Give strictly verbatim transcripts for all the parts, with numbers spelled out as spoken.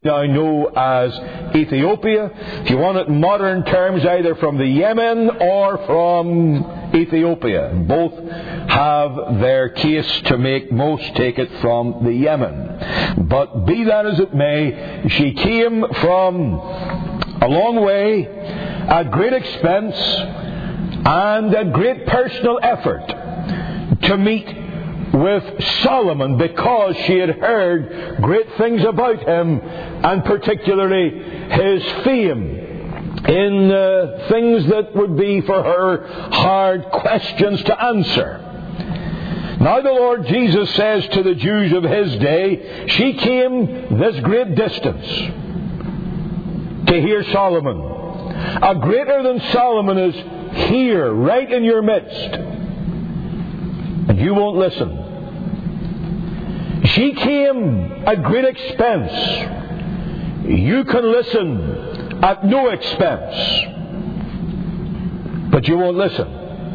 now know as Ethiopia. If you want it in modern terms, either from the Yemen or from Ethiopia. Both have their case to make. Most take it from the Yemen. But be that as it may, she came from a long way, at great expense and at great personal effort, to meet with Solomon, because she had heard great things about him, and particularly his fame in uh, things that would be for her hard questions to answer. Now the Lord Jesus says to the Jews of his day, she came this great distance to hear Solomon. A greater than Solomon is here, right in your midst. And you won't listen. She came at great expense. You can listen at no expense. But you won't listen.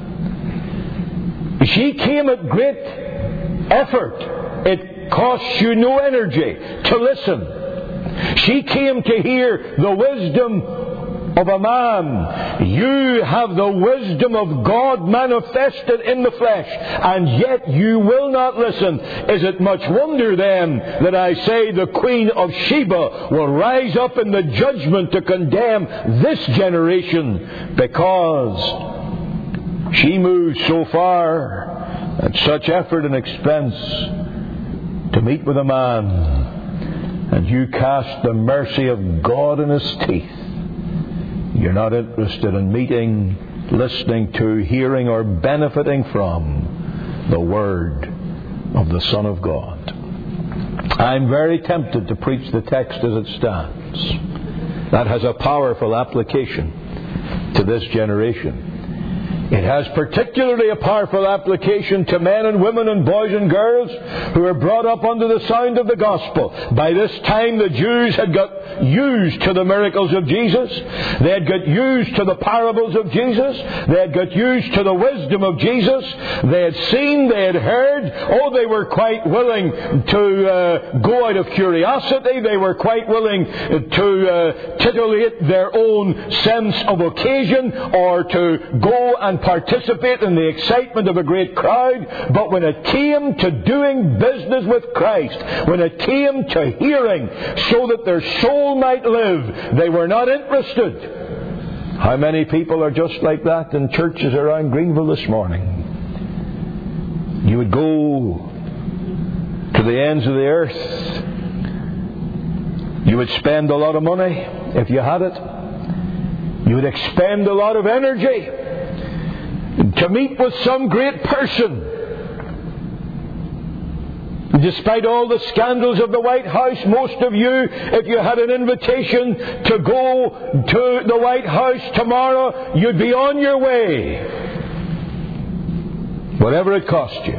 She came at great effort. It costs you no energy to listen. She came to hear the wisdom of a man. You have the wisdom of God manifested in the flesh, and yet you will not listen. Is it much wonder then that I say the Queen of Sheba will rise up in the judgment to condemn this generation, because she moves so far at such effort and expense to meet with a man, and you cast the mercy of God in his teeth. You're not interested in meeting, listening to, hearing, or benefiting from the Word of the Son of God. I'm very tempted to preach the text as it stands. That has a powerful application to this generation. It has particularly a powerful application to men and women and boys and girls who are brought up under the sound of the gospel. By this time the Jews had got used to the miracles of Jesus. They had got used to the parables of Jesus. They had got used to the wisdom of Jesus. They had seen, they had heard. Oh, they were quite willing to uh, go out of curiosity. They were quite willing to uh, titillate their own sense of occasion, or to go and participate in the excitement of a great crowd. But when it came to doing business with Christ, when it came to hearing so that their soul might live, they were not interested. How many people are just like that in churches around Greenville this morning? You would go to the ends of the earth. You would spend a lot of money if you had it. You would expend a lot of energy to meet with some great person. Despite all the scandals of the White House, most of you, if you had an invitation to go to the White House tomorrow, you'd be on your way, whatever it cost you.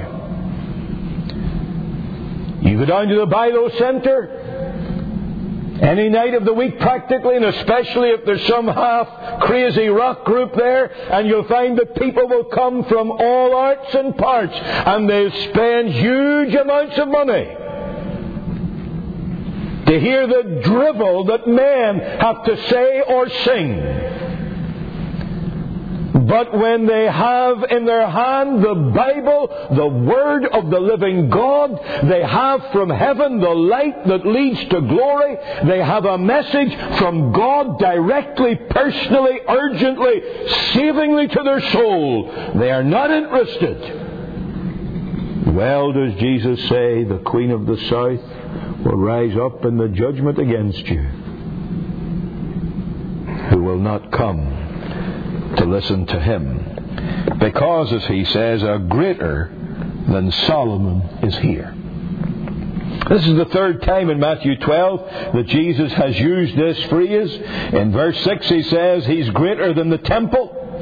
You go down to the Bilo Centre any night of the week practically, and especially if there's some half-crazy rock group there, and you'll find that people will come from all arts and parts, and they'll spend huge amounts of money to hear the drivel that men have to say or sing. But when they have in their hand the Bible, the Word of the living God, they have from heaven the light that leads to glory, they have a message from God directly, personally, urgently, savingly to their soul, they are not interested. Well does Jesus say, the Queen of the South will rise up in the judgment against you, who will not come to listen to him, because, as he says, a greater than Solomon is here. This is the third time in Matthew twelve that Jesus has used this phrase. In verse six he says he's greater than the temple.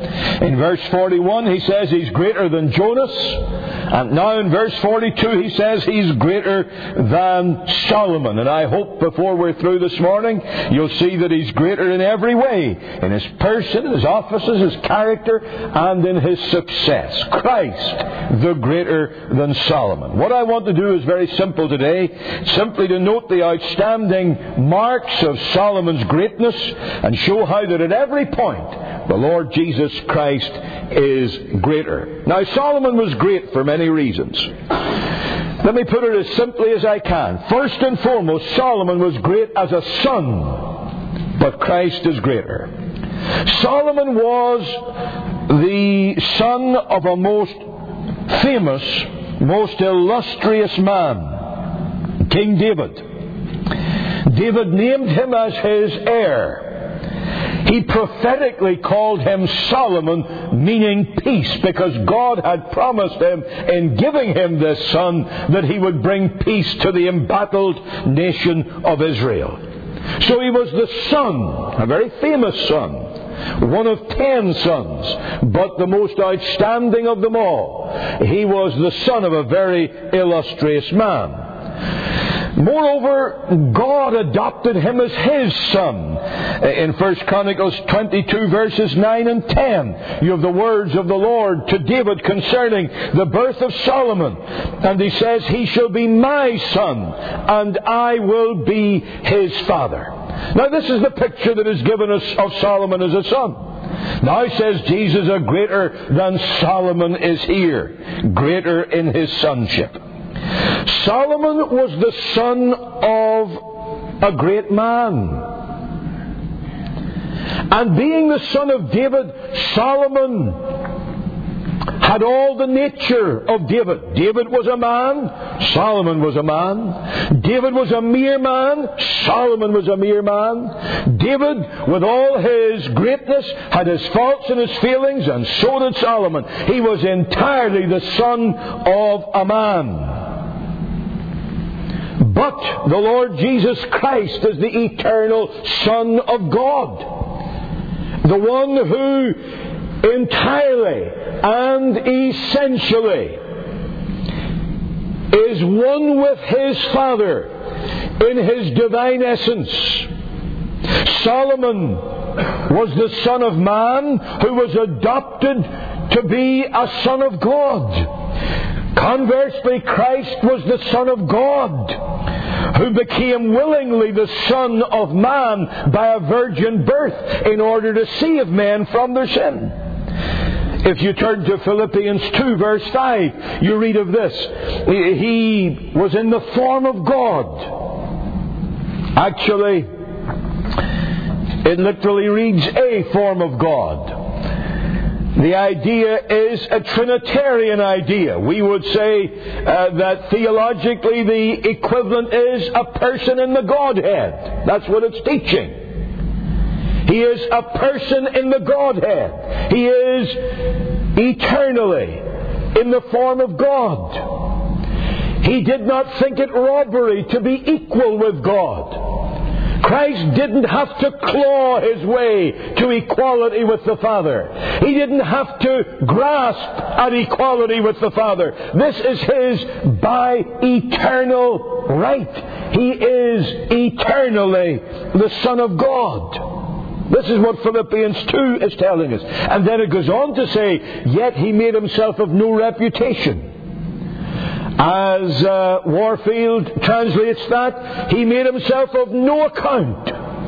In verse forty-one, he says he's greater than Jonas. And now in verse forty-two, he says he's greater than Solomon. And I hope before we're through this morning, you'll see that he's greater in every way. In his person, his offices, his character, and in his success. Christ, the greater than Solomon. What I want to do is very simple today. Simply to note the outstanding marks of Solomon's greatness and show how that at every point the Lord Jesus Christ is greater. Now, Solomon was great for many reasons. Let me put it as simply as I can. First and foremost, Solomon was great as a son, but Christ is greater. Solomon was the son of a most famous, most illustrious man, King David. David named him as his heir. He prophetically called him Solomon, meaning peace, because God had promised him in giving him this son that he would bring peace to the embattled nation of Israel. So he was the son, a very famous son, one of ten sons, but the most outstanding of them all. He was the son of a very illustrious man. Moreover, God adopted him as his son. In First Chronicles twenty-two, verses nine and ten, you have the words of the Lord to David concerning the birth of Solomon. And he says, "He shall be my son, and I will be his father." Now this is the picture that is given us of Solomon as a son. Now says Jesus, a greater than Solomon is here, greater in his sonship. Solomon was the son of a great man. And being the son of David, Solomon had all the nature of David. David was a man, Solomon was a man. David was a mere man, Solomon was a mere man. David, with all his greatness, had his faults and his failings, and so did Solomon. He was entirely the son of a man. But the Lord Jesus Christ is the eternal Son of God. The one who entirely and essentially is one with his Father in his divine essence. Solomon was the son of man who was adopted to be a son of God. Conversely, Christ was the Son of God, who became willingly the Son of man by a virgin birth in order to save men from their sin. If you turn to Philippians two, verse five, you read of this. He was in the form of God. Actually, it literally reads a form of God. The idea is a Trinitarian idea. We would say uh, that theologically the equivalent is a person in the Godhead. That's what it's teaching. He is a person in the Godhead. He is eternally in the form of God. He did not think it robbery to be equal with God. Christ didn't have to claw his way to equality with the Father. He didn't have to grasp at equality with the Father. This is his by eternal right. He is eternally the Son of God. This is what Philippians two is telling us. And then it goes on to say, yet he made himself of no reputation. As uh, Warfield translates that, he made himself of no account.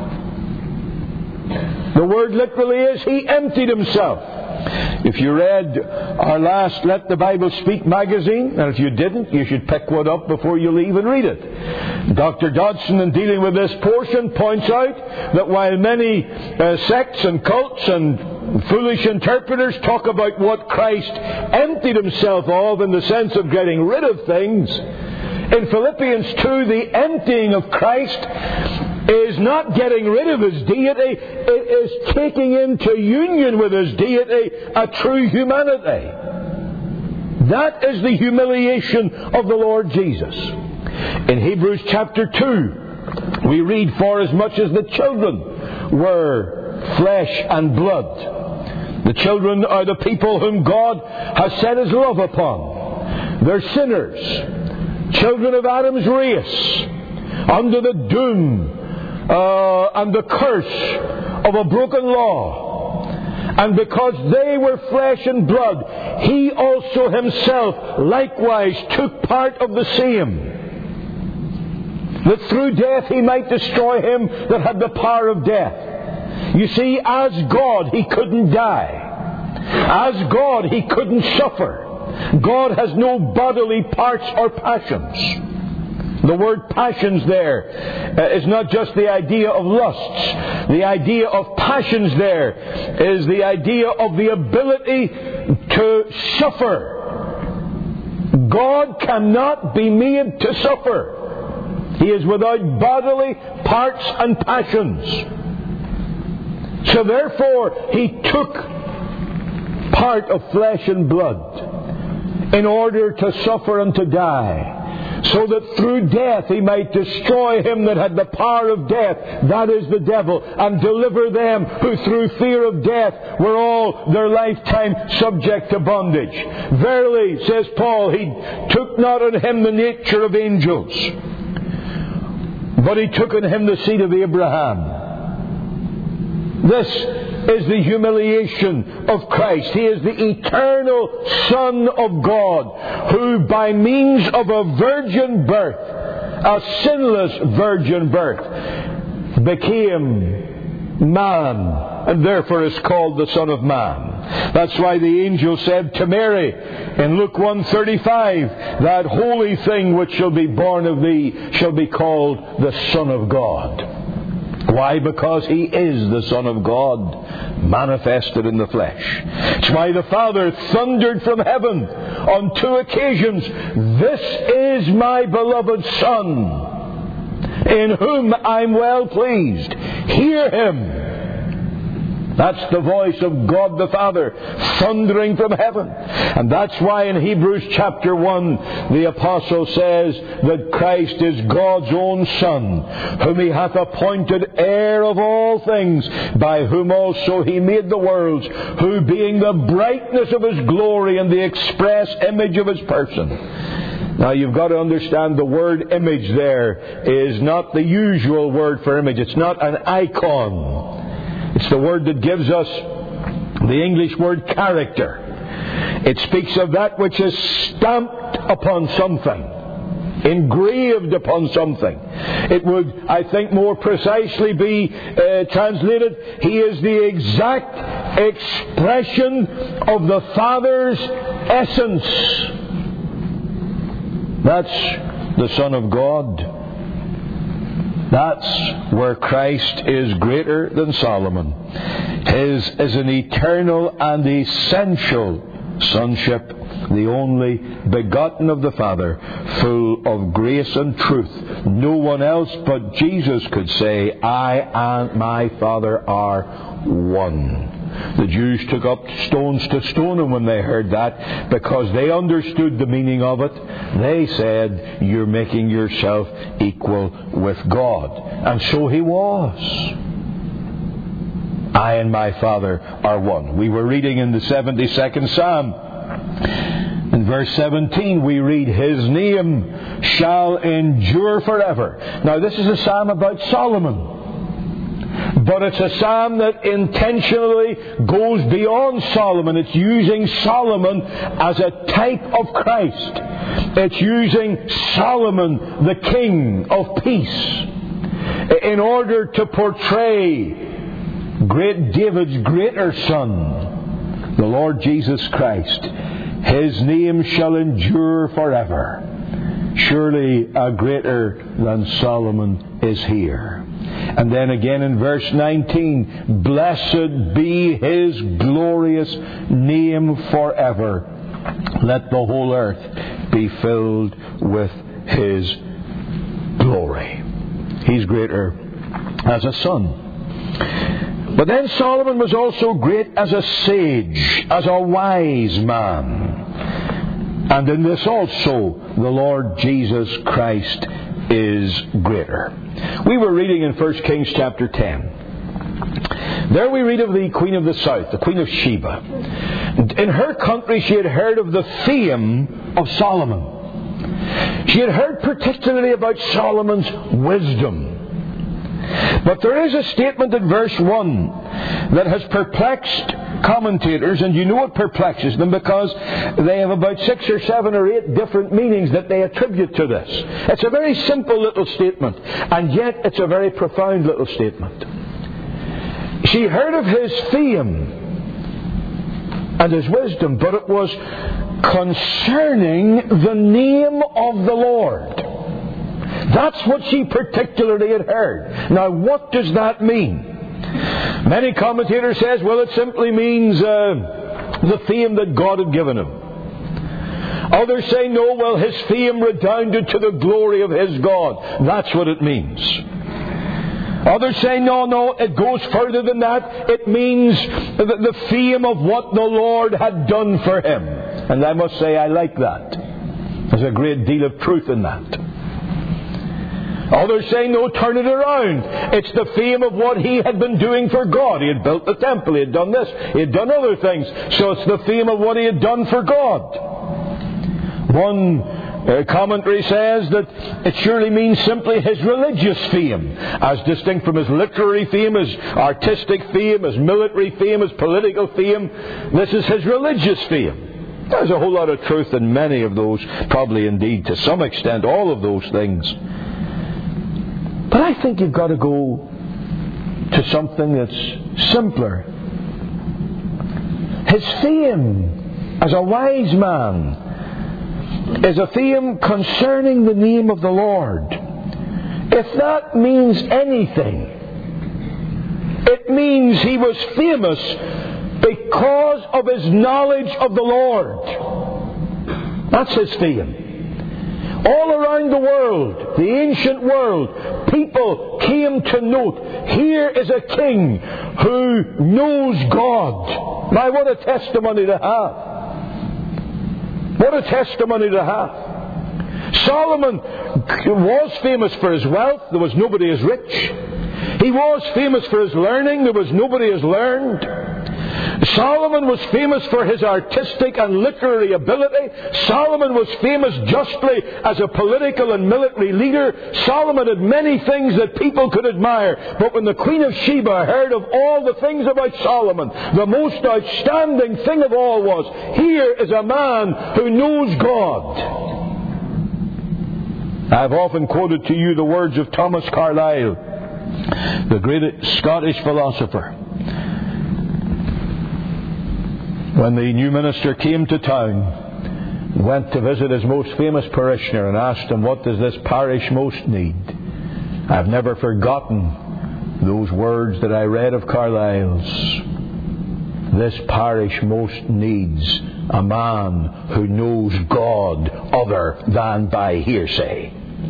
The word literally is, he emptied himself. If you read our last Let the Bible Speak magazine, and if you didn't, you should pick one up before you leave and read it. Doctor Dodson, in dealing with this portion, points out that while many uh, sects and cults and foolish interpreters talk about what Christ emptied himself of in the sense of getting rid of things, in Philippians two, the emptying of Christ is not getting rid of his deity, it is taking into union with his deity a true humanity. That is the humiliation of the Lord Jesus. In Hebrews chapter two, we read, for as much as the children were flesh and blood, The children are the people whom God has set His love upon. They're sinners, children of Adam's race, under the doom uh, and the curse of a broken law. And because they were flesh and blood, He also Himself likewise took part of the same, that through death He might destroy him that had the power of death. You see, as God, He couldn't die. As God, He couldn't suffer. God has no bodily parts or passions. The word passions there uh, is not just the idea of lusts. The idea of passions there is the idea of the ability to suffer. God cannot be made to suffer. He is without bodily parts and passions. So therefore, He took part of flesh and blood in order to suffer and to die, so that through death He might destroy him that had the power of death, that is the devil, and deliver them who through fear of death were all their lifetime subject to bondage. Verily, says Paul, He took not on Him the nature of angels, but He took on Him the seed of Abraham. This is the humiliation of Christ. He is the eternal Son of God, who by means of a virgin birth, a sinless virgin birth, became man, and therefore is called the Son of Man. That's why the angel said to Mary in Luke one thirty-five, that holy thing which shall be born of thee shall be called the Son of God. Why? Because He is the Son of God, manifested in the flesh. It's why the Father thundered from heaven on two occasions, "This is my beloved Son, in whom I'm well pleased. Hear Him." That's the voice of God the Father thundering from heaven. And that's why in Hebrews chapter one the Apostle says that Christ is God's own Son, whom He hath appointed heir of all things, by whom also He made the worlds, who being the brightness of His glory and the express image of His person. Now you've got to understand the word image there is not the usual word for image. It's not an icon. It's the word that gives us the English word character. It speaks of that which is stamped upon something, engraved upon something. It would, I think, more precisely be uh, translated, He is the exact expression of the Father's essence. That's the Son of God. That's where Christ is greater than Solomon. His is an eternal and essential sonship, the only begotten of the Father, full of grace and truth. No one else but Jesus could say, "I and my Father are one." The Jews took up stones to stone Him when they heard that, because they understood the meaning of it. They said, "You're making yourself equal with God." And so He was. "I and my Father are one." We were reading in the seventy-second Psalm. In verse seventeen we read, "His name shall endure forever." Now this is a psalm about Solomon. But it's a psalm that intentionally goes beyond Solomon. It's using Solomon as a type of Christ. It's using Solomon, the King of Peace, in order to portray great David's greater Son, the Lord Jesus Christ. His name shall endure forever. Surely a greater than Solomon is here. And then again in verse nineteen, "Blessed be His glorious name forever. Let the whole earth be filled with His glory." He's greater as a son. But then Solomon was also great as a sage, as a wise man. And in this also the Lord Jesus Christ is greater. We were reading in First Kings chapter ten, There we read of the Queen of the South, the Queen of Sheba. In her country she had heard of the fame of Solomon. She had heard particularly about Solomon's wisdom. But there is a statement in verse one that has perplexed commentators, and you know what perplexes them, because they have about six or seven or eight different meanings that they attribute to this. It's a very simple little statement, and yet it's a very profound little statement. She heard of his fame and his wisdom, but it was concerning the name of the Lord. That's what she particularly had heard. Now, what does that mean? Many commentators says, well, it simply means uh, the fame that God had given him. Others say, no, well, his fame redounded to the glory of his God. That's what it means. Others say, no, no, it goes further than that. It means the, the fame of what the Lord had done for him. And I must say, I like that. There's a great deal of truth in that. Others say, no, turn it around. It's the fame of what he had been doing for God. He had built the temple. He had done this. He had done other things. So it's the fame of what he had done for God. One uh, commentary says that it surely means simply his religious fame, as distinct from his literary fame, his artistic fame, his military fame, his political fame. This is his religious fame. There's a whole lot of truth in many of those, probably indeed to some extent all of those things. But I think you've got to go to something that's simpler. His fame as a wise man is a fame concerning the name of the Lord. If that means anything, it means he was famous because of his knowledge of the Lord. That's his fame. All around the world, the ancient world, people came to note, here is a king who knows God. My, what a testimony to have. What a testimony to have. Solomon was famous for his wealth. There was nobody as rich. He was famous for his learning. There was nobody as learned. Solomon was famous for his artistic and literary ability. Solomon was famous justly as a political and military leader. Solomon had many things that people could admire. But when the Queen of Sheba heard of all the things about Solomon, the most outstanding thing of all was, here is a man who knows God. I've often quoted to you the words of Thomas Carlyle, the great Scottish philosopher. When the new minister came to town, went to visit his most famous parishioner and asked him, what does this parish most need? I've never forgotten those words that I read of Carlyle's. This parish most needs a man who knows God other than by hearsay.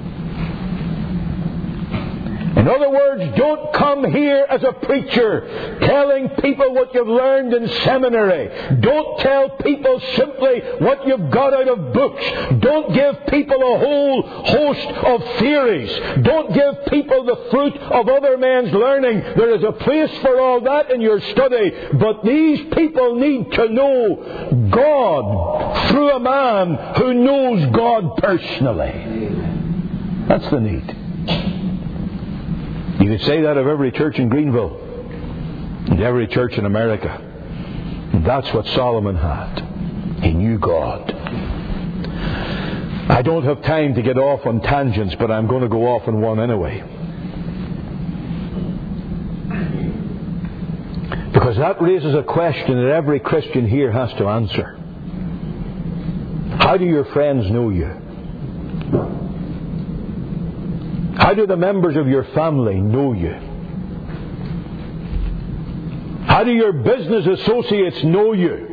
In other words, don't come here as a preacher telling people what you've learned in seminary. Don't tell people simply what you've got out of books. Don't give people a whole host of theories. Don't give people the fruit of other men's learning. There is a place for all that in your study. But these people need to know God through a man who knows God personally. That's the need. You could say that of every church in Greenville and every church in America. And that's what Solomon had. He knew God. I don't have time to get off on tangents, but I'm going to go off on one anyway. Because that raises a question that every Christian here has to answer. How do your friends know you? How do the members of your family know you? How do your business associates know you?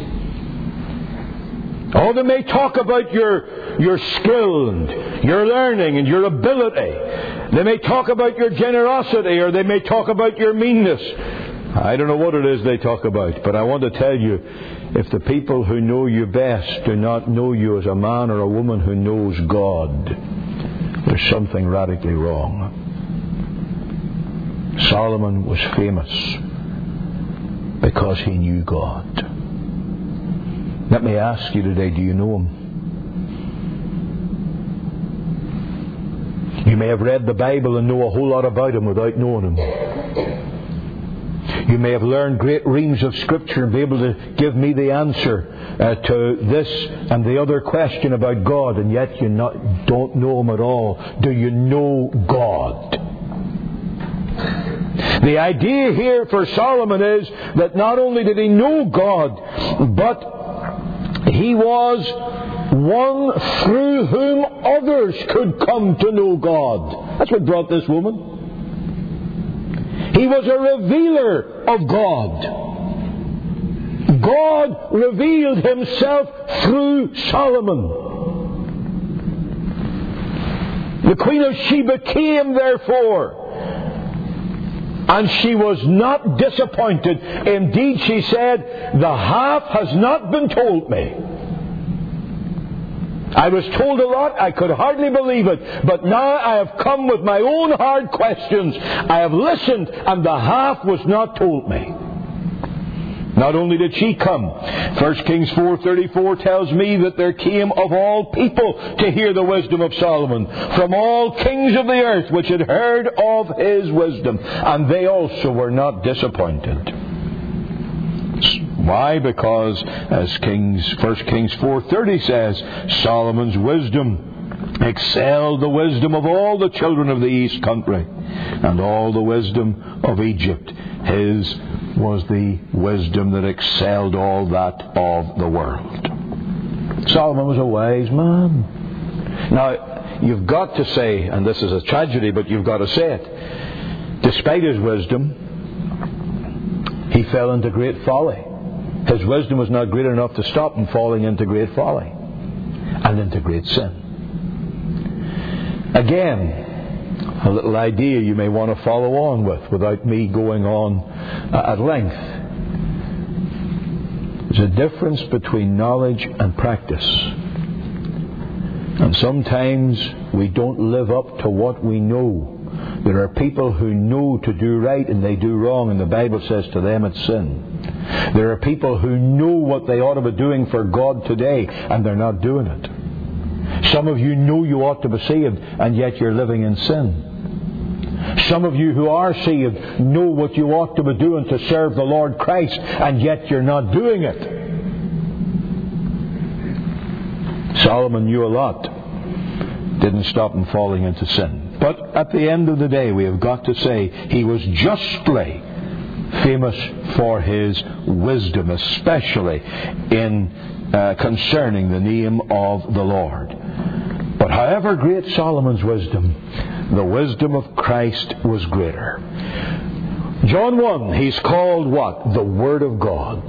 Oh, they may talk about your, your skill and your learning and your ability. They may talk about your generosity, or they may talk about your meanness. I don't know what it is they talk about, but I want to tell you, if the people who know you best do not know you as a man or a woman who knows God, there's something radically wrong. Solomon was famous because he knew God. Let me ask you today, do you know him? You may have read the Bible and know a whole lot about him without knowing him. You may have learned great reams of Scripture and be able to give me the answer uh, to this and the other question about God, and yet you not, don't know him at all. Do you know God? The idea here for Solomon is that not only did he know God, but he was one through whom others could come to know God. That's what brought this woman. He was a revealer of God. God revealed himself through Solomon. The Queen of Sheba came, therefore, and she was not disappointed. Indeed, she said, "The half has not been told me. I was told a lot, I could hardly believe it, but now I have come with my own hard questions. I have listened, and the half was not told me." Not only did she come, First Kings four thirty-four tells me that there came of all people to hear the wisdom of Solomon, from all kings of the earth which had heard of his wisdom, and they also were not disappointed. Why? Because, as Kings, First Kings four thirty says, Solomon's wisdom excelled the wisdom of all the children of the east country, and all the wisdom of Egypt. His was the wisdom that excelled all that of the world. Solomon was a wise man. Now, you've got to say, and this is a tragedy, but you've got to say it, despite his wisdom, he fell into great folly. His wisdom was not great enough to stop him falling into great folly and into great sin. Again, a little idea you may want to follow on with without me going on at length. There's a difference between knowledge and practice. And sometimes we don't live up to what we know. There are people who know to do right and they do wrong, and the Bible says to them it's sin. There are people who know what they ought to be doing for God today, and they're not doing it. Some of you know you ought to be saved, and yet you're living in sin. Some of you who are saved know what you ought to be doing to serve the Lord Christ, and yet you're not doing it. Solomon knew a lot. Didn't stop him falling into sin. But at the end of the day, we have got to say he was justly famous for his wisdom, especially in uh, concerning the name of the Lord. But however great Solomon's wisdom, the wisdom of Christ was greater. John one, he's called what? The Word of God.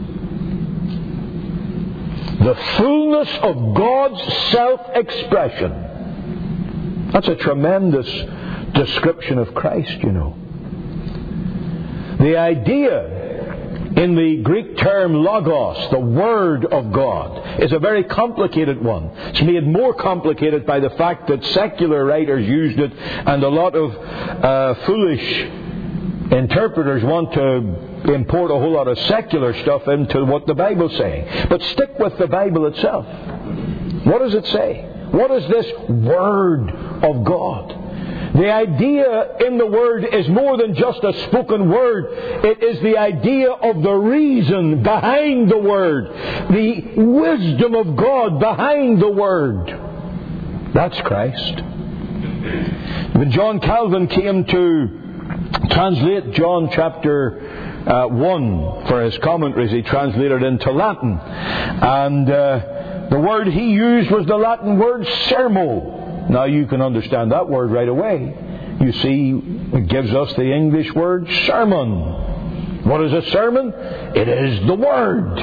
The fullness of God's self-expression. That's a tremendous description of Christ, you know. The idea in the Greek term logos, the Word of God, is a very complicated one. It's made more complicated by the fact that secular writers used it, and a lot of uh, foolish interpreters want to import a whole lot of secular stuff into what the Bible's saying. But stick with the Bible itself. What does it say? What is this Word of God? The idea in the Word is more than just a spoken word. It is the idea of the reason behind the Word. The wisdom of God behind the Word. That's Christ. When John Calvin came to translate John chapter uh, one for his commentaries, he translated into Latin. And uh, the word he used was the Latin word sermo. Now you can understand that word right away. You see, it gives us the English word sermon. What is a sermon? It is the Word.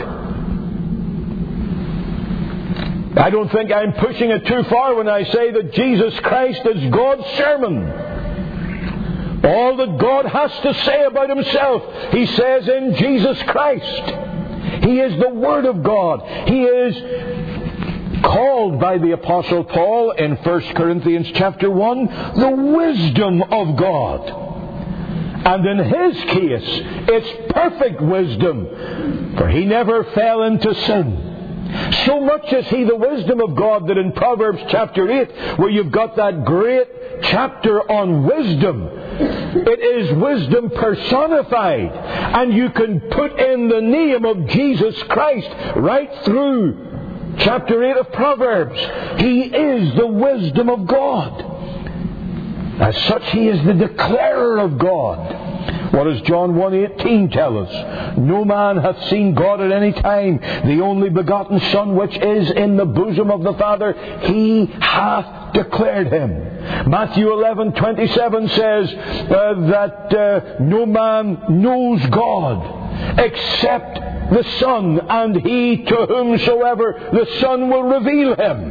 I don't think I'm pushing it too far when I say that Jesus Christ is God's sermon. All that God has to say about Himself, He says in Jesus Christ. He is the Word of God. He is called by the Apostle Paul in First Corinthians chapter one, the wisdom of God. And in his case, it's perfect wisdom, for he never fell into sin. So much is he the wisdom of God that in Proverbs chapter eight, where you've got that great chapter on wisdom, it is wisdom personified. And you can put in the name of Jesus Christ right through chapter eight of Proverbs. He is the wisdom of God. As such, he is the declarer of God. What does John one eighteen tell us? No man hath seen God at any time. The only begotten Son, which is in the bosom of the Father, he hath declared him. Matthew eleven twenty-seven says uh, that uh, no man knows God except the Son, and he to whomsoever the Son will reveal him.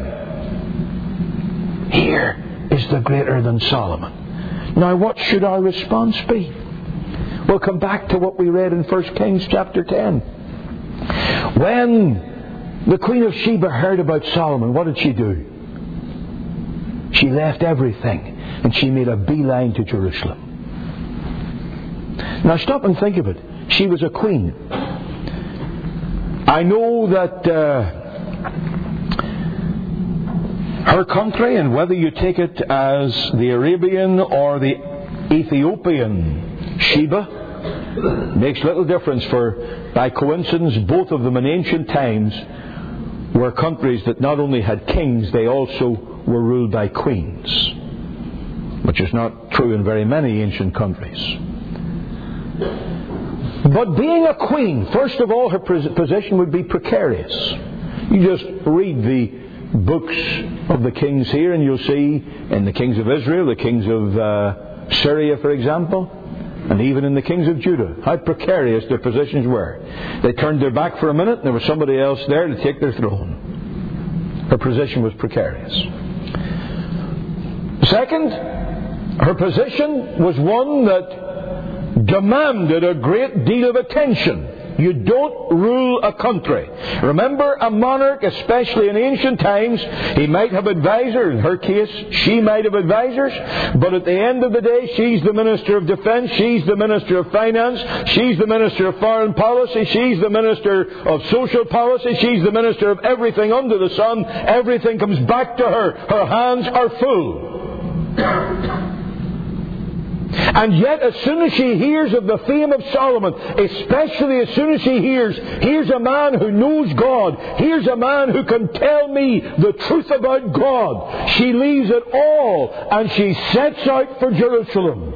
Here is the greater than Solomon. Now, what should our response be? We'll come back to what we read in First Kings chapter ten. When the Queen of Sheba heard about Solomon, what did she do? She left everything and she made a beeline to Jerusalem. Now stop and think of it. She was a queen. I know that uh, her country, and whether you take it as the Arabian or the Ethiopian Sheba, makes little difference, for by coincidence both of them in ancient times were countries that not only had kings, they also were ruled by queens, which is not true in very many ancient countries. But being a queen, first of all, her position would be precarious. You just read the books of the kings here and you'll see in the kings of Israel, the kings of uh, Syria, for example, and even in the kings of Judah, how precarious their positions were. They turned their back for a minute and there was somebody else there to take their throne. Her position was precarious. Second, her position was one that demanded a great deal of attention. You don't rule a country. Remember, a monarch, especially in ancient times, he might have advisors. In her case, she might have advisors. But at the end of the day, she's the Minister of Defence, she's the Minister of Finance, she's the Minister of Foreign Policy, she's the Minister of Social Policy, she's the Minister of everything under the sun. Everything comes back to her. Her hands are full. And yet, as soon as she hears of the fame of Solomon, especially as soon as she hears, here's a man who knows God, here's a man who can tell me the truth about God, she leaves it all and she sets out for Jerusalem.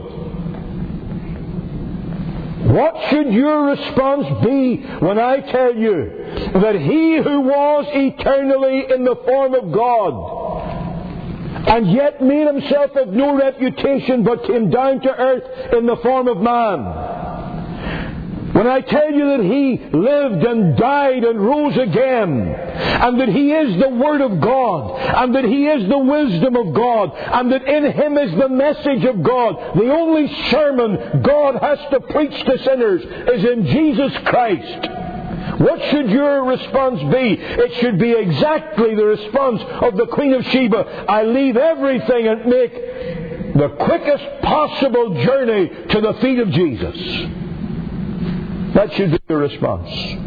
What should your response be when I tell you that he who was eternally in the form of God, and yet made himself of no reputation, but came down to earth in the form of man? When I tell you that he lived and died and rose again, and that he is the Word of God, and that he is the wisdom of God, and that in him is the message of God, the only sermon God has to preach to sinners is in Jesus Christ. What should your response be? It should be exactly the response of the Queen of Sheba. I leave everything and make the quickest possible journey to the feet of Jesus. That should be your response.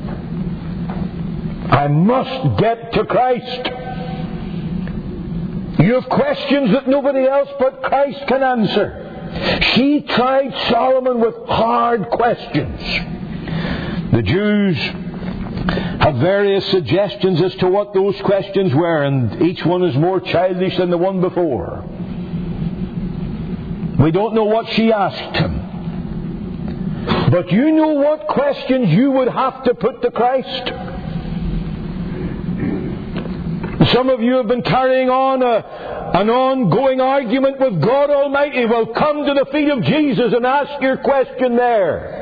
I must get to Christ. You have questions that nobody else but Christ can answer. She tried Solomon with hard questions. The Jews have various suggestions as to what those questions were, and each one is more childish than the one before. We don't know what she asked him. But you know what questions you would have to put to Christ. Some of you have been carrying on a, an ongoing argument with God Almighty. Well, come to the feet of Jesus and ask your question there.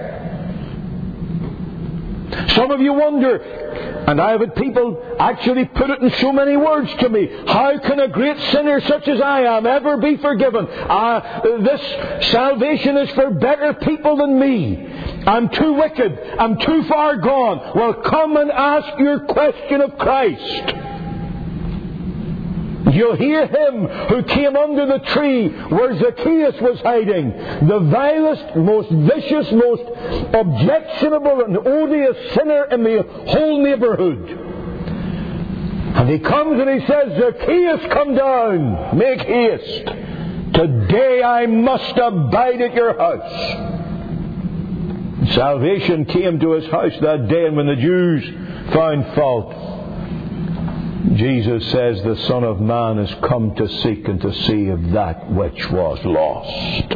Some of you wonder, and I have had people actually put it in so many words to me, how can a great sinner such as I am ever be forgiven? Uh, this salvation is for better people than me. I'm too wicked. I'm too far gone. Well, come and ask your question of Christ. You'll hear him who came under the tree where Zacchaeus was hiding, the vilest, most vicious, most objectionable and odious sinner in the whole neighbourhood. And he comes and he says, Zacchaeus, come down, make haste. Today I must abide at your house. Salvation came to his house that day, and when the Jews found fault, Jesus says the Son of Man has come to seek and to save that which was lost.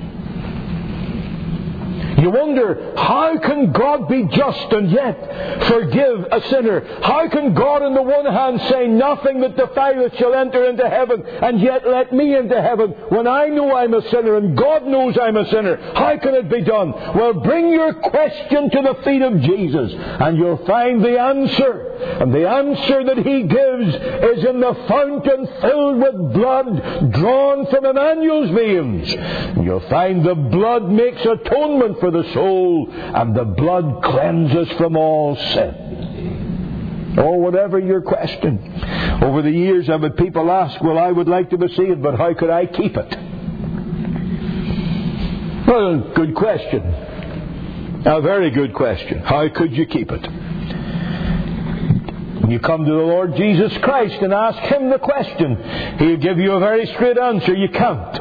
You wonder, how can God be just and yet forgive a sinner? How can God on the one hand say nothing that defileth shall enter into heaven, and yet let me into heaven when I know I'm a sinner and God knows I'm a sinner? How can it be done? Well, bring your question to the feet of Jesus and you'll find the answer. And the answer that He gives is in the fountain filled with blood drawn from Emmanuel's veins. And you'll find the blood makes atonement for the soul, and the blood cleanses from all sin. Or whatever your question. Over the years I've had people ask, well, I would like to be saved, but how could I keep it? Well, good question. A very good question. How could you keep it? When you come to the Lord Jesus Christ and ask Him the question, He'll give you a very straight answer. You can't.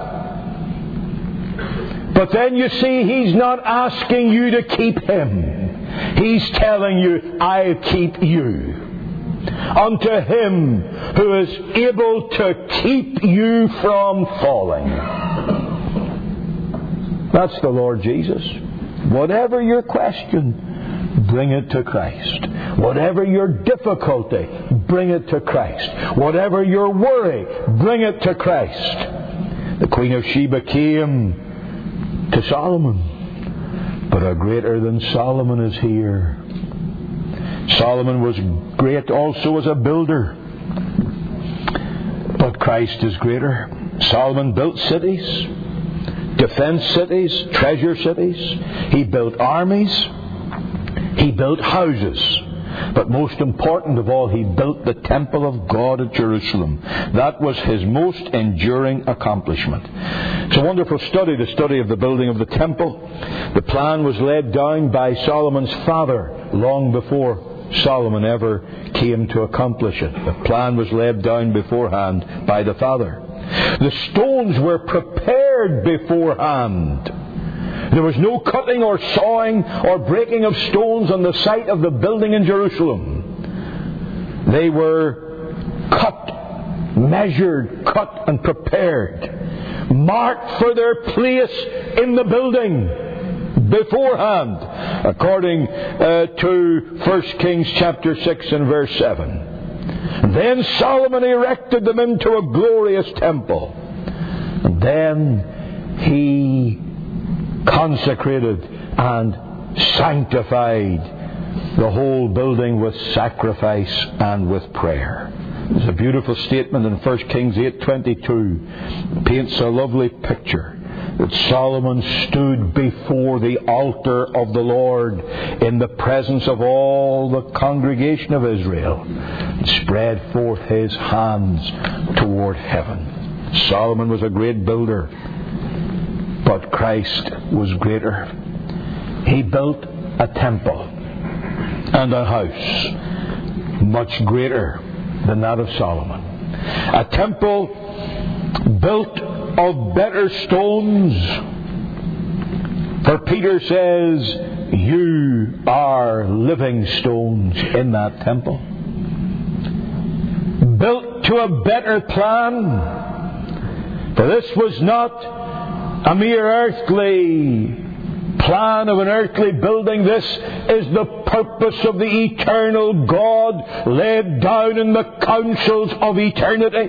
But then you see, He's not asking you to keep Him. He's telling you, I'll keep you. Unto Him who is able to keep you from falling. That's the Lord Jesus. Whatever your question, bring it to Christ. Whatever your difficulty, bring it to Christ. Whatever your worry, bring it to Christ. The Queen of Sheba came to Solomon, but a greater than Solomon is here. Solomon was great also as a builder, but Christ is greater. Solomon built cities, defense cities, treasure cities. He built armies. He built houses. But most important of all, He built the temple of God at Jerusalem. That was His most enduring accomplishment. It's a wonderful study, the study of the building of the temple. The plan was laid down by Solomon's father long before Solomon ever came to accomplish it. The plan was laid down beforehand by the father. The stones were prepared beforehand. There was no cutting or sawing or breaking of stones on the site of the building in Jerusalem. They were cut, measured, cut and prepared, marked for their place in the building beforehand, according uh, to First Kings chapter six and verse seven. Then Solomon erected them into a glorious temple. And then he consecrated and sanctified the whole building with sacrifice and with prayer. There's a beautiful statement in First Kings eight twenty-two. It paints a lovely picture that Solomon stood before the altar of the Lord in the presence of all the congregation of Israel and spread forth his hands toward heaven. Solomon was a great builder, but Christ was greater. He built a temple and a house much greater than that of Solomon. A temple built of better stones. For Peter says, you are living stones in that temple. Built to a better plan. For this was not a mere earthly plan of an earthly building. This is the purpose of the eternal God laid down in the councils of eternity.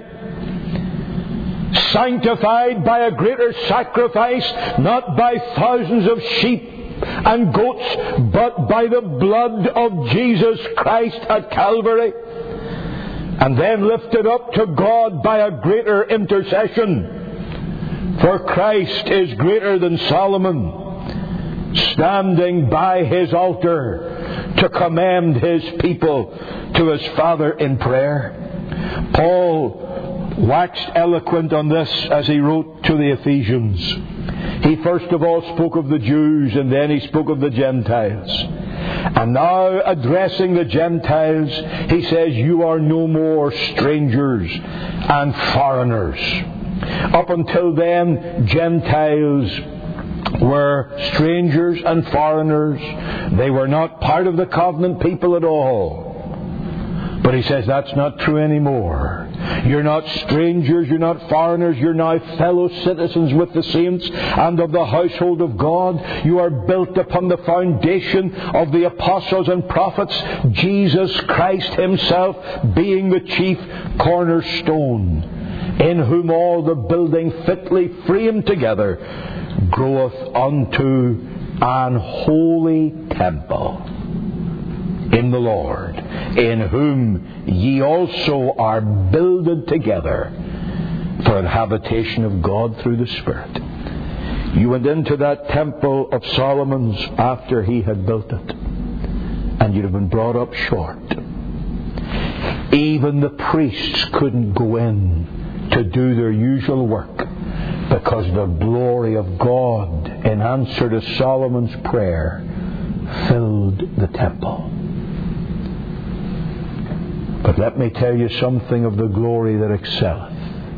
Sanctified by a greater sacrifice, not by thousands of sheep and goats, but by the blood of Jesus Christ at Calvary. And then lifted up to God by a greater intercession. For Christ is greater than Solomon, standing by His altar to commend His people to His Father in prayer. Paul waxed eloquent on this as he wrote to the Ephesians. He first of all spoke of the Jews, and then he spoke of the Gentiles. And now, addressing the Gentiles, he says, you are no more strangers and foreigners. Up until then, Gentiles were strangers and foreigners. They were not part of the covenant people at all. But he says that's not true anymore. You're not strangers, you're not foreigners, you're now fellow citizens with the saints and of the household of God. You are built upon the foundation of the apostles and prophets, Jesus Christ himself being the chief cornerstone, in whom all the building fitly framed together groweth unto an holy temple in the Lord, in whom ye also are builded together for an habitation of God through the Spirit. You went into that temple of Solomon's after he had built it, and you'd have been brought up short. Even the priests couldn't go in to do their usual work, because the glory of God, in answer to Solomon's prayer, filled the temple. But let me tell you something of the glory that excelleth.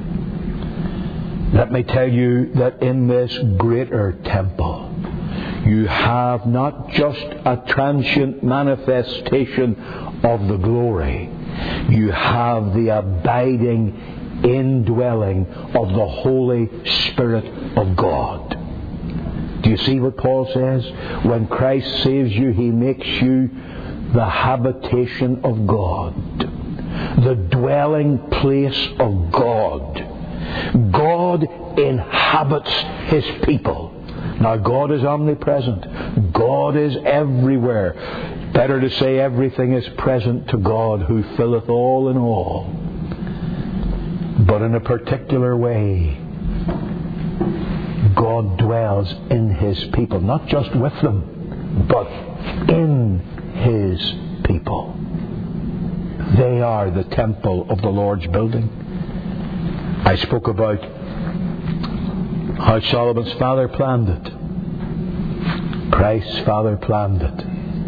Let me tell you that in this greater temple, you have not just a transient manifestation of the glory. You have the abiding indwelling of the Holy Spirit of God. Do you see what Paul says? When Christ saves you, He makes you the habitation of God, the dwelling place of God. God inhabits His people. Now, God is omnipresent. God is everywhere. Better to say everything is present to God, who filleth all in all. But in a particular way, God dwells in His people. Not just with them, but in His people. They are the temple of the Lord's building. I spoke about how Solomon's father planned it. Christ's father planned it.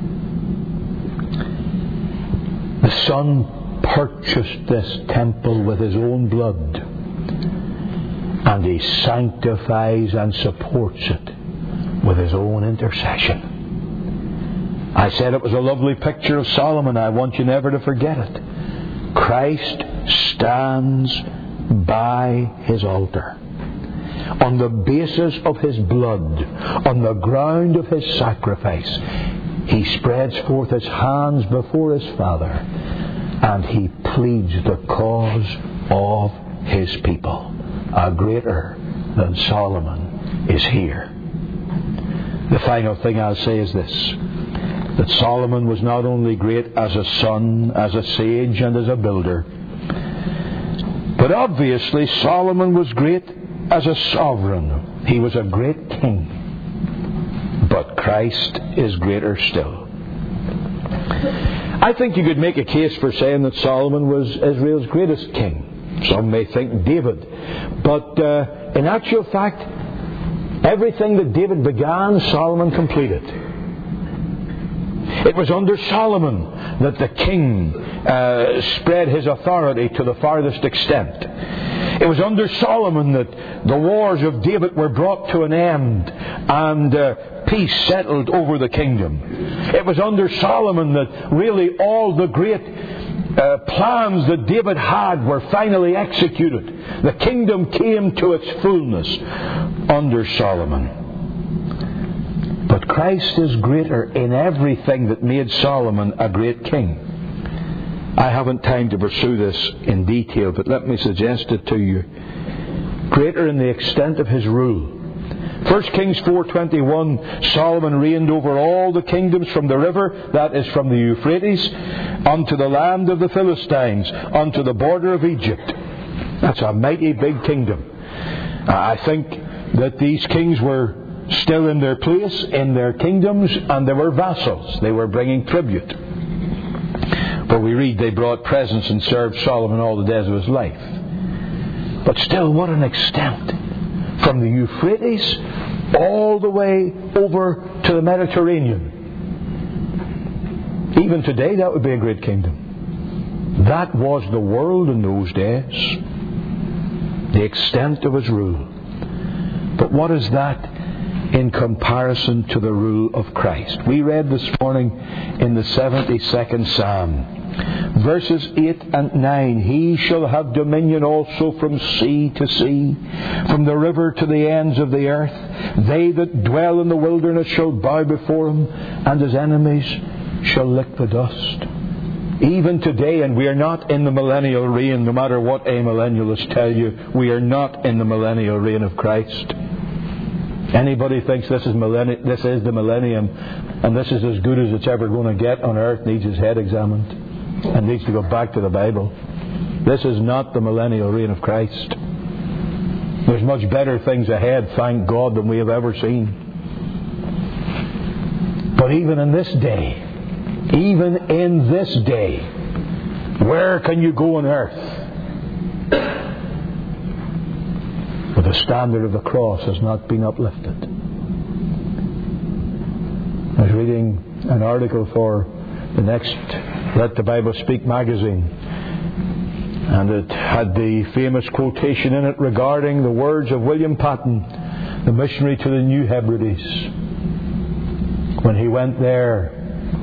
The Son purchased this temple with His own blood, and He sanctifies and supports it with His own intercession. I said it was a lovely picture of Solomon. I want you never to forget it. Christ stands by His altar. On the basis of His blood, on the ground of His sacrifice, He spreads forth His hands before His Father, and He pleads the cause of His people. A greater than Solomon is here. The final thing I'll say is this: that Solomon was not only great as a son, as a sage, and as a builder, but obviously Solomon was great as a sovereign. He was a great king. But Christ is greater still. I think you could make a case for saying that Solomon was Israel's greatest king. Some may think David. But uh, in actual fact, everything that David began, Solomon completed. It was under Solomon that the king uh, spread his authority to the farthest extent. It was under Solomon that the wars of David were brought to an end and uh, peace settled over the kingdom. It was under Solomon that really all the great uh, plans that David had were finally executed. The kingdom came to its fullness under Solomon. But Christ is greater in everything that made Solomon a great king. I haven't time to pursue this in detail, but let me suggest it to you. Greater in the extent of his rule. First Kings four twenty-one, Solomon reigned over all the kingdoms from the river, that is from the Euphrates, unto the land of the Philistines, unto the border of Egypt. That's a mighty big kingdom. I think that these kings were still in their place, in their kingdoms, and they were vassals. They were bringing tribute. But we read they brought presents and served Solomon all the days of his life. But still, what an extent. From the Euphrates all the way over to the Mediterranean. Even today, that would be a great kingdom. That was the world in those days. The extent of his rule. But what is that in comparison to the rule of Christ? We read this morning in the seventy-second Psalm, verses eight and nine. He shall have dominion also from sea to sea, from the river to the ends of the earth. They that dwell in the wilderness shall bow before him, and his enemies shall lick the dust. Even today, and we are not in the millennial reign, no matter what amillennialists tell you, we are not in the millennial reign of Christ. Anybody thinks this is millenni- this is the millennium, and this is as good as it's ever going to get on earth, needs his head examined, and needs to go back to the Bible. This is not the millennial reign of Christ. There's much better things ahead, thank God, than we have ever seen. But even in this day, even in this day, where can you go on earth? For the standard of the cross has not been uplifted. I was reading an article for the next Let the Bible Speak magazine, and it had the famous quotation in it regarding the words of William Paton, the missionary to the New Hebrides. When he went there,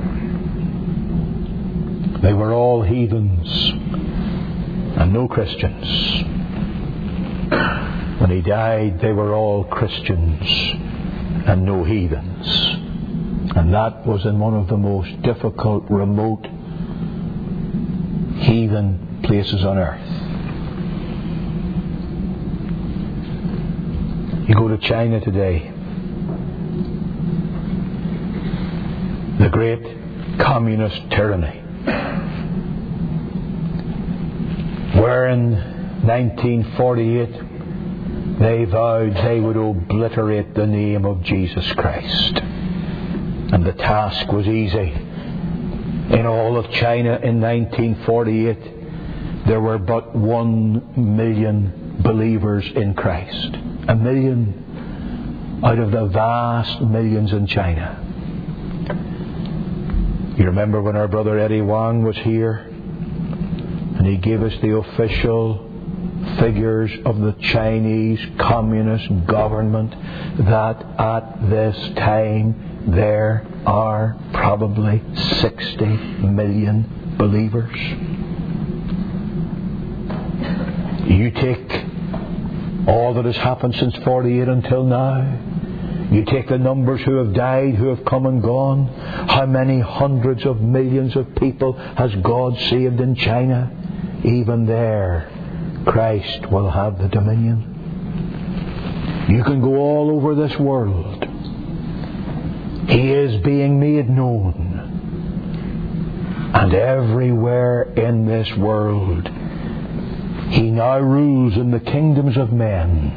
they were all heathens and no Christians. When he died, they were all Christians and no heathens. And that was in one of the most difficult, remote, heathen places on earth. You go to China today, the great communist tyranny, where in nineteen forty-eight they vowed they would obliterate the name of Jesus Christ. And the task was easy. In all of China in nineteen forty-eight, there were but one million believers in Christ. A million out of the vast millions in China. You remember when our brother Eddie Wang was here? And he gave us the official figures of the Chinese Communist government that at this time there are probably sixty million believers. You take all that has happened since forty-eight until now. You take the numbers who have died, who have come and gone. How many hundreds of millions of people has God saved in China? Even there, Christ will have the dominion. You can go all over this world. He is being made known. And everywhere in this world, He now rules in the kingdoms of men.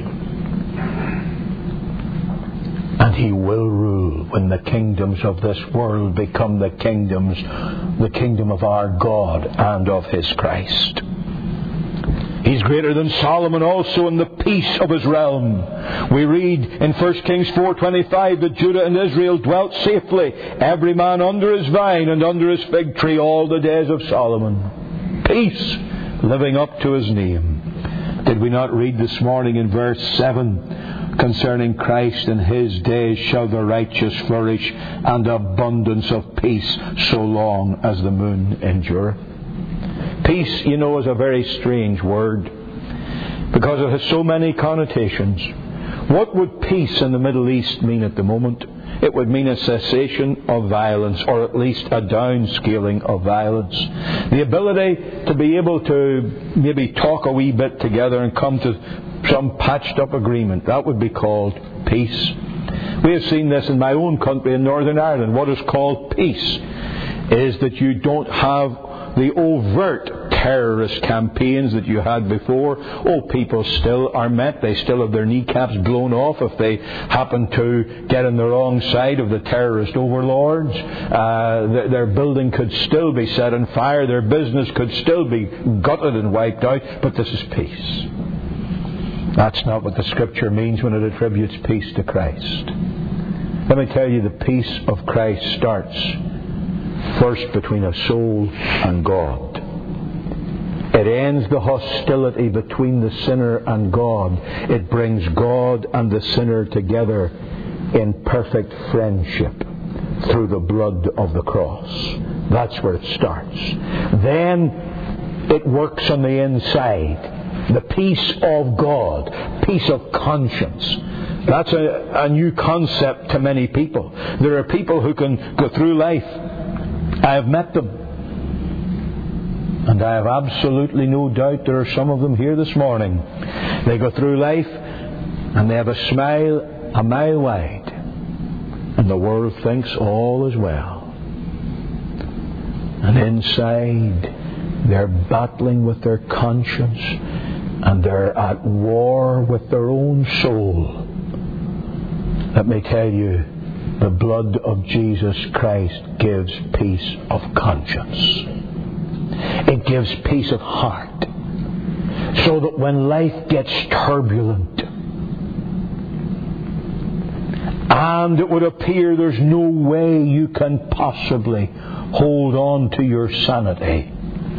And He will rule when the kingdoms of this world become the kingdoms, the kingdom of our God and of His Christ. He's greater than Solomon also in the peace of his realm. We read in First Kings four twenty-five that Judah and Israel dwelt safely, every man under his vine and under his fig tree all the days of Solomon. Peace, living up to his name. Did we not read this morning in verse seven, concerning Christ, in His days shall the righteous flourish, and abundance of peace so long as the moon endureth. Peace, you know, is a very strange word, because it has so many connotations. What would peace in the Middle East mean at the moment? It would mean a cessation of violence, or at least a downscaling of violence. The ability to be able to maybe talk a wee bit together and come to some patched up agreement. That would be called peace. We have seen this in my own country, in Northern Ireland. What is called peace is that you don't have the overt terrorist campaigns that you had before. Oh, people still are met. They still have their kneecaps blown off if they happen to get on the wrong side of the terrorist overlords. Uh, th- their building could still be set on fire. Their business could still be gutted and wiped out. But this is peace. That's not what the Scripture means when it attributes peace to Christ. Let me tell you, the peace of Christ starts first between a soul and God. It ends the hostility between the sinner and God. It brings God and the sinner together in perfect friendship through the blood of the cross. That's where it starts. Then it works on the inside. The peace of God, peace of conscience. That's a, a new concept to many people. There are people who can go through life. I have met them. And I have absolutely no doubt there are some of them here this morning. They go through life and they have a smile a mile wide. And the world thinks all is well. And inside they're battling with their conscience and they're at war with their own soul. Let me tell you, the blood of Jesus Christ gives peace of conscience. It gives peace of heart. So that when life gets turbulent and it would appear there's no way you can possibly hold on to your sanity,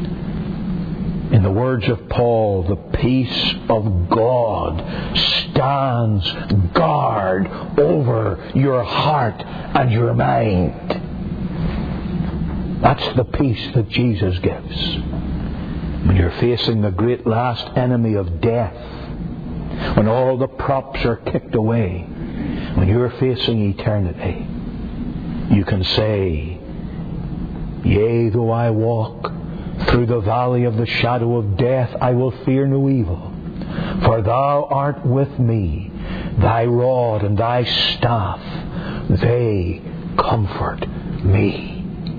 in the words of Paul, the peace of God stands guard over your heart and your mind. That's the peace that Jesus gives. When you're facing the great last enemy of death, when all the props are kicked away, when you're facing eternity, you can say, "Yea, though I walk through the valley of the shadow of death, I will fear no evil. For thou art with me, thy rod and thy staff, they comfort me."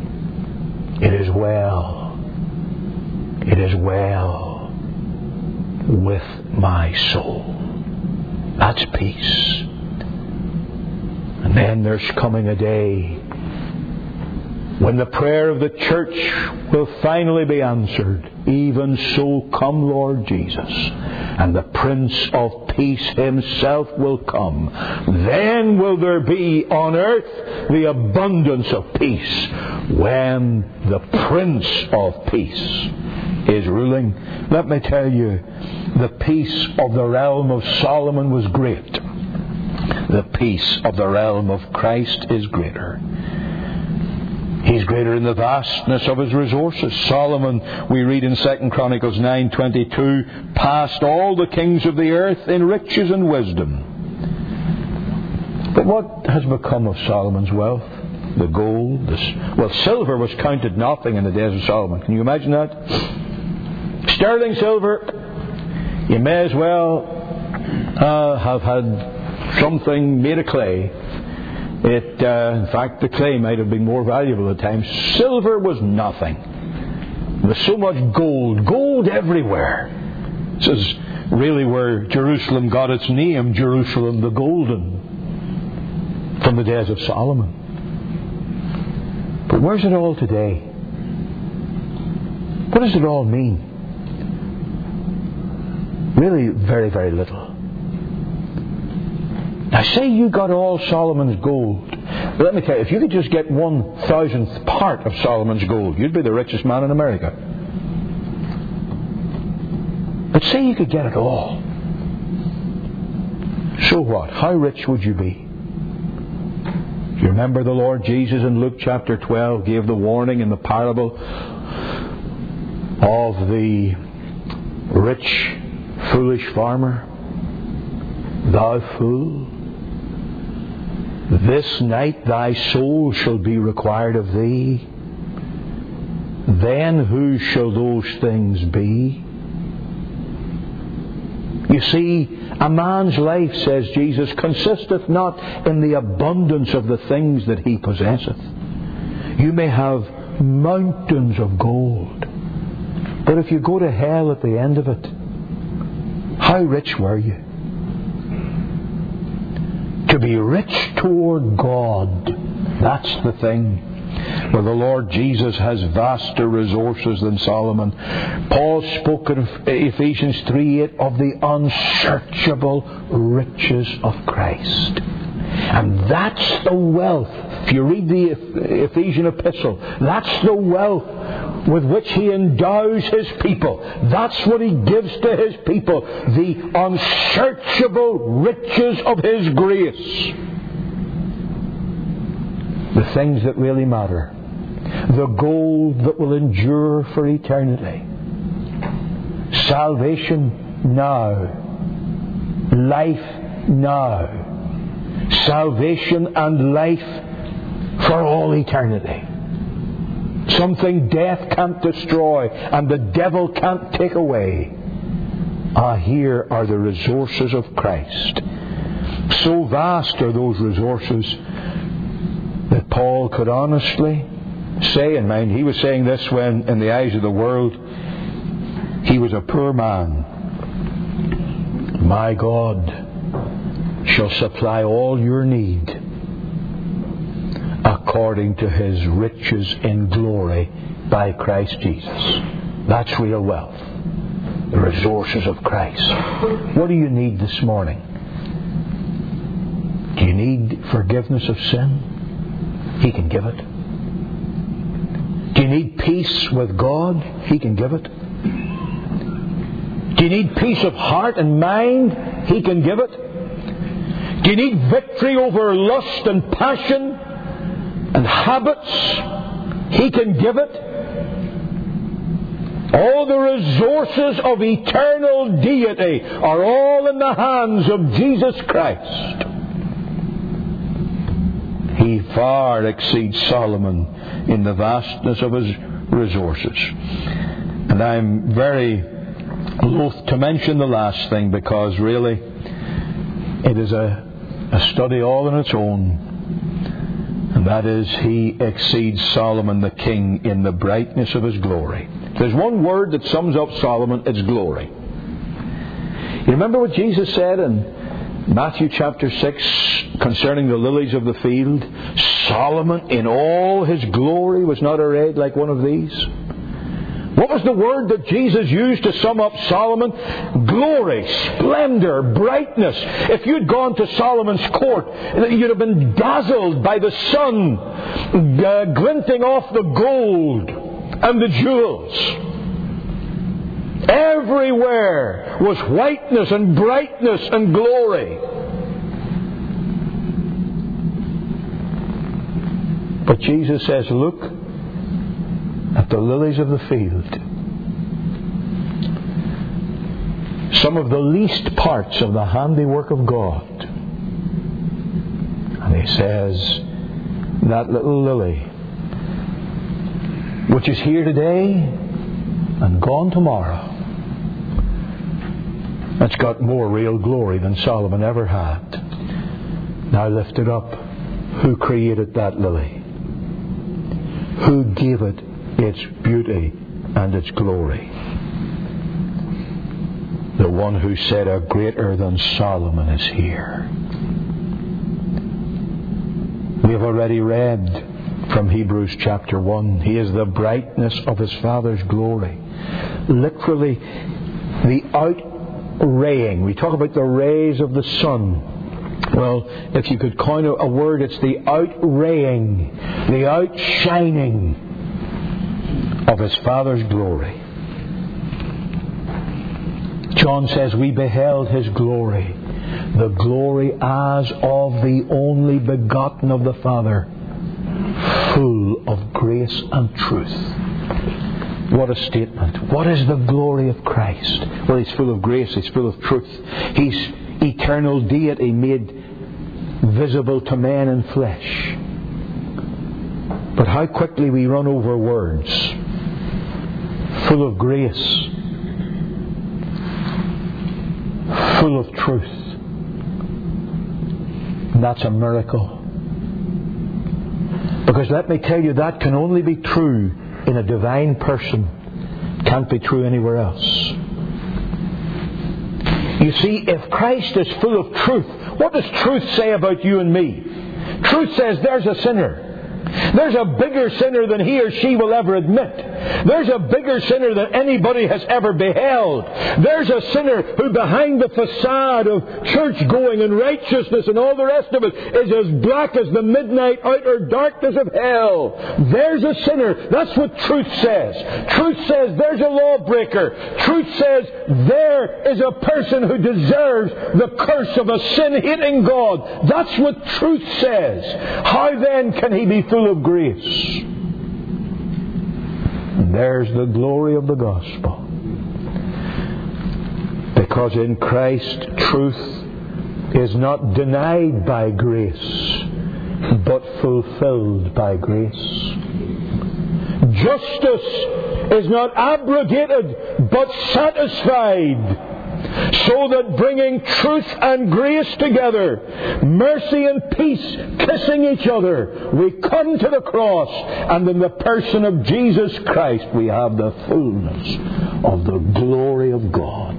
It is well. It is well with my soul. That's peace. And then there's coming a day when the prayer of the church will finally be answered. Even so come Lord Jesus, and the Prince of Peace himself will come. Then will there be on earth the abundance of peace, when the Prince of Peace is ruling. Let me tell you, the peace of the realm of Solomon was great. The peace of the realm of Christ is greater. He's greater in the vastness of his resources. Solomon, we read in Second Chronicles nine twenty-two, passed all the kings of the earth in riches and wisdom. But what has become of Solomon's wealth? The gold, the, well, silver was counted nothing in the days of Solomon. Can you imagine that? Sterling silver, you may as well uh, have had something made of clay. It, uh, in fact, the clay might have been more valuable at times. Silver was nothing. There was so much gold, gold everywhere. This is really where Jerusalem got its name, Jerusalem the Golden, from the days of Solomon. But where's it all today? What does it all mean? Really, very, very little. Now, say you got all Solomon's gold. Let me tell you, if you could just get one thousandth part of Solomon's gold, you'd be the richest man in America. But say you could get it all. So what? How rich would you be? Do you remember the Lord Jesus in Luke chapter twelve gave the warning in the parable of the rich, foolish farmer? Thou fool, this night thy soul shall be required of thee. Then whose shall those things be? You see, a man's life, says Jesus, consisteth not in the abundance of the things that he possesseth. You may have mountains of gold, but if you go to hell at the end of it, how rich were you? To be rich toward God, that's the thing. Well, the Lord Jesus has vaster resources than Solomon. Paul spoke in Ephesians three eight of the unsearchable riches of Christ. And that's the wealth. If you read the Ephesian epistle, that's the wealth with which He endows His people. That's what He gives to His people. The unsearchable riches of His grace. The things that really matter. The gold that will endure for eternity. Salvation now. Life now. Salvation and life for all eternity. Something death can't destroy and the devil can't take away. Ah, here are the resources of Christ. So vast are those resources that Paul could honestly say, and mind, he was saying this when, in the eyes of the world, he was a poor man. My God shall supply all your need according to His riches in glory by Christ Jesus. That's real wealth. The resources of Christ. What do you need this morning? Do you need forgiveness of sin? He can give it. Do you need peace with God? He can give it. Do you need peace of heart and mind? He can give it. Do you need victory over lust and passion and habits? He can give it. All the resources of eternal deity are all in the hands of Jesus Christ. He far exceeds Solomon in the vastness of his resources. And I'm very loath to mention the last thing, because really it is a, a study all on its own. And that is, He exceeds Solomon the king in the brightness of his glory. If there's one word that sums up Solomon, it's glory. You remember what Jesus said in Matthew chapter six concerning the lilies of the field? Solomon in all his glory was not arrayed like one of these. What was the word that Jesus used to sum up Solomon? Glory, splendor, brightness. If you'd gone to Solomon's court, you'd have been dazzled by the sun uh, glinting off the gold and the jewels. Everywhere was whiteness and brightness and glory. But Jesus says, look at the lilies of the field. Some of the least parts of the handiwork of God. And He says, that little lily, which is here today and gone tomorrow, that's got more real glory than Solomon ever had. Now lift it up. Who created that lily? Who gave it its beauty and its glory? The one who said, a greater than Solomon is here. We have already read from Hebrews chapter one. He is the brightness of His Father's glory. Literally, the outraying. We talk about the rays of the sun. Well, if you could coin a word, it's the outraying, the outshining of His Father's glory. John says, we beheld His glory, the glory as of the only begotten of the Father, full of grace and truth. What a statement. What is the glory of Christ? Well, He's full of grace, He's full of truth. He's eternal deity made visible to men in flesh. But how quickly we run over words. Full of grace, full of truth. And that's a miracle. Because let me tell you, that can only be true in a divine person. It can't be true anywhere else. You see, if Christ is full of truth, what does truth say about you and me? Truth says there's a sinner. There's a bigger sinner than he or she will ever admit. There's a bigger sinner than anybody has ever beheld. There's a sinner who behind the facade of church-going and righteousness and all the rest of it is as black as the midnight outer darkness of hell. There's a sinner. That's what truth says. Truth says there's a lawbreaker. Truth says there is a person who deserves the curse of a sin-hating God. That's what truth says. How then can he be full of grace? And there's the glory of the gospel. Because in Christ, truth is not denied by grace, but fulfilled by grace. Justice is not abrogated, but satisfied. So that bringing truth and grace together, mercy and peace kissing each other, we come to the cross, and in the person of Jesus Christ we have the fullness of the glory of God.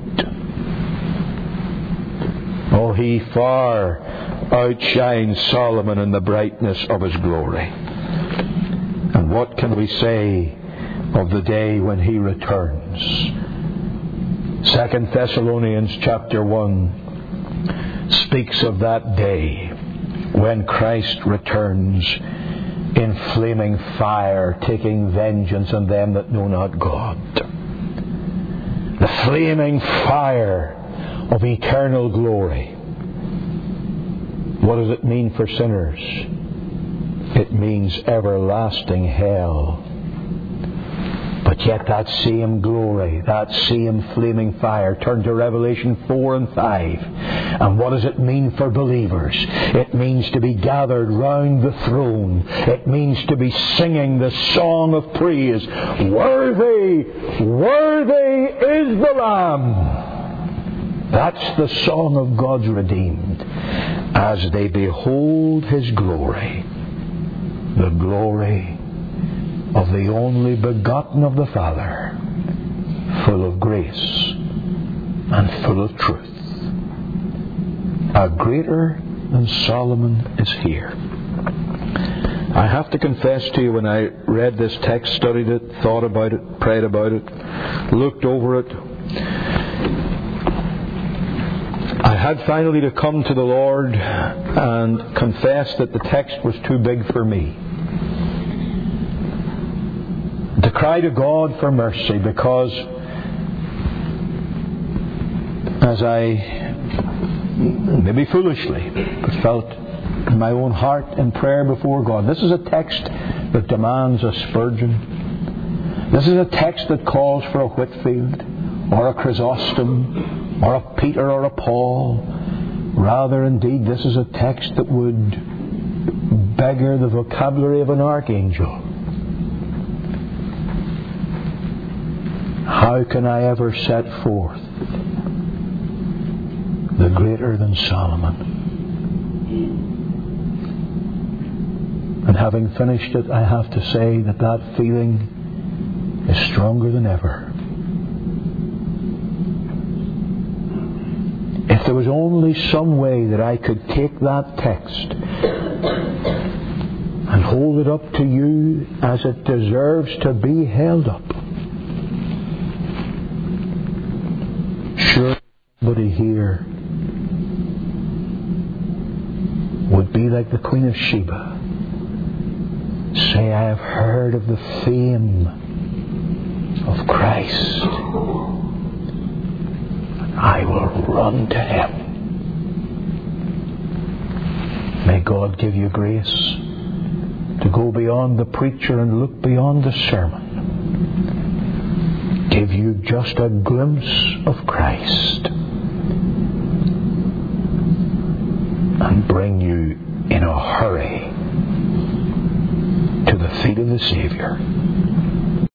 Oh, he far outshines Solomon in the brightness of his glory. And what can we say of the day when he returns? Second Thessalonians chapter one speaks of that day when Christ returns in flaming fire, taking vengeance on them that know not God. The flaming fire of eternal glory. What does it mean for sinners? It means everlasting hell. But yet that same glory, that same flaming fire. Turn to Revelation four and five. And what does it mean for believers? It means to be gathered round the throne. It means to be singing the song of praise. Worthy, worthy is the Lamb. That's the song of God's redeemed. As they behold His glory, the glory of the only begotten of the Father, full of grace and full of truth. A greater than Solomon is here. I have to confess to you, when I read this text, studied it, thought about it, prayed about it, looked over it, I had finally to come to the Lord and confess that the text was too big for me. To cry to God for mercy, because as I, maybe foolishly, but felt in my own heart in prayer before God, this is a text that demands a Spurgeon. This is a text that calls for a Whitfield or a Chrysostom or a Peter or a Paul. Rather, indeed, this is a text that would beggar the vocabulary of an archangel. How can I ever set forth the greater than Solomon? And having finished it, I have to say that that feeling is stronger than ever. If there was only some way that I could take that text and hold it up to you as it deserves to be held up, sure, somebody here would be like the Queen of Sheba. Say, I have heard of the fame of Christ. I will run to Him. May God give you grace to go beyond the preacher and look beyond the sermon. Give you just a glimpse of Christ and bring you in a hurry to the feet of the Saviour.